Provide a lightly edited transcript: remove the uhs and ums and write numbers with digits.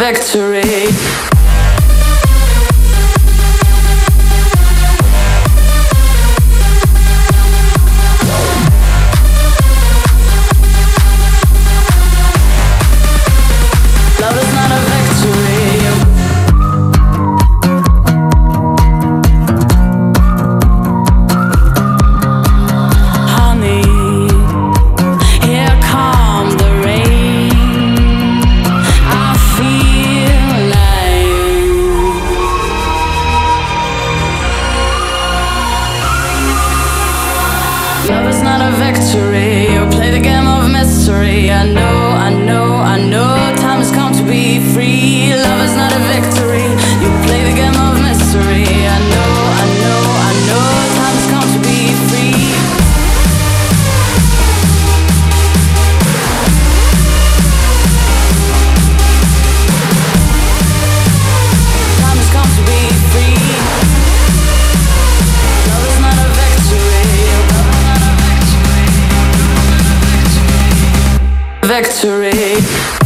victory. Love is not a victory. Honey, here come the rain. I feel like love is not a victory. You play the game of mystery. I know, I know, I know. Time has come to be free. Love is not a victory. You play the game of mystery. I know, I know, I know. Time has come to be free. Time has come to be free. Love is not a victory. Love is not a victory. Victory.